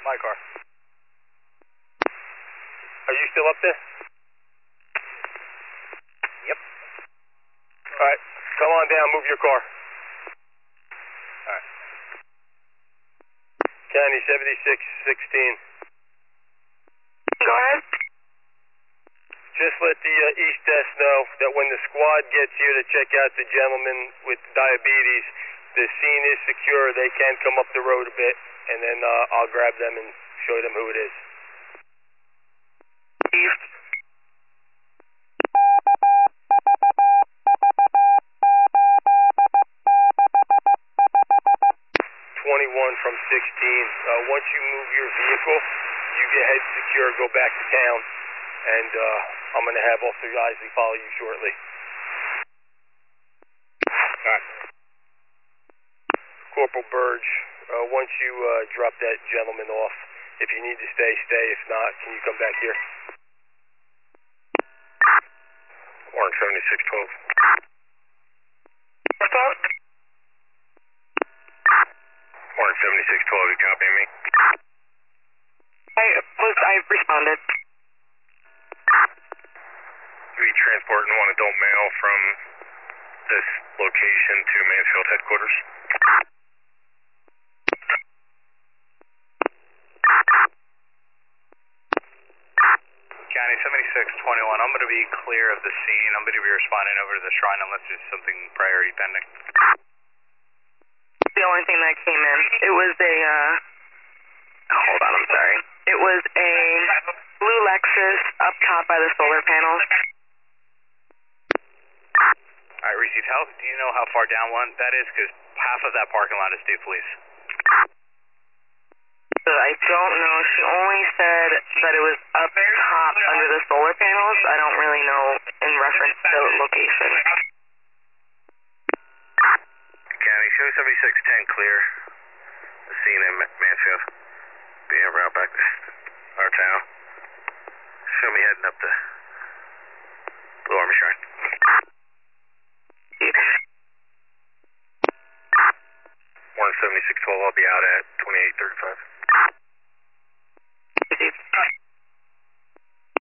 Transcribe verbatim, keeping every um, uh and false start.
My car. Are you still up there? Yep. Alright, come on down, move your car. Alright. County seventy-six sixteen. Go ahead. Just let the uh, East Desk know that when the squad gets here to check out the gentleman with diabetes, the scene is secure. They can come up the road a bit, and then uh, I'll grab them and show them who it is. East. twenty-one from sixteen. Uh, once you move your vehicle, you get head secure, go back to town, and uh, I'm going to have Officer Isley follow you shortly. All right. Corporal Burge, uh, once you uh, drop that gentleman off, if you need to stay, stay. If not, can you come back here? Warrant seventy-six twelve. What's up? Warrant seventy-six twelve, you copy me? I was, I responded. We transporting one adult male from this location to Mansfield headquarters. County seventy-six twenty-one, I'm going to be clear of the scene. I'm going to be responding over to the shrine unless there's something priority pending. The only thing that came in, it was a, uh, hold on, I'm sorry. It was a blue Lexus up top by the solar panels. All right, Reese, how do you know how far down one that is? Because half of that parking lot is state police. So I don't know. She only said that it was up top under the solar panels. I don't really know in reference to location. County, show seventy-six ten clear. The scene in Mansfield. Being around back to our town. Show me heading up to Blue Army Shrine. Warrant seventy-six twelve, I'll be out at twenty-eight thirty-five.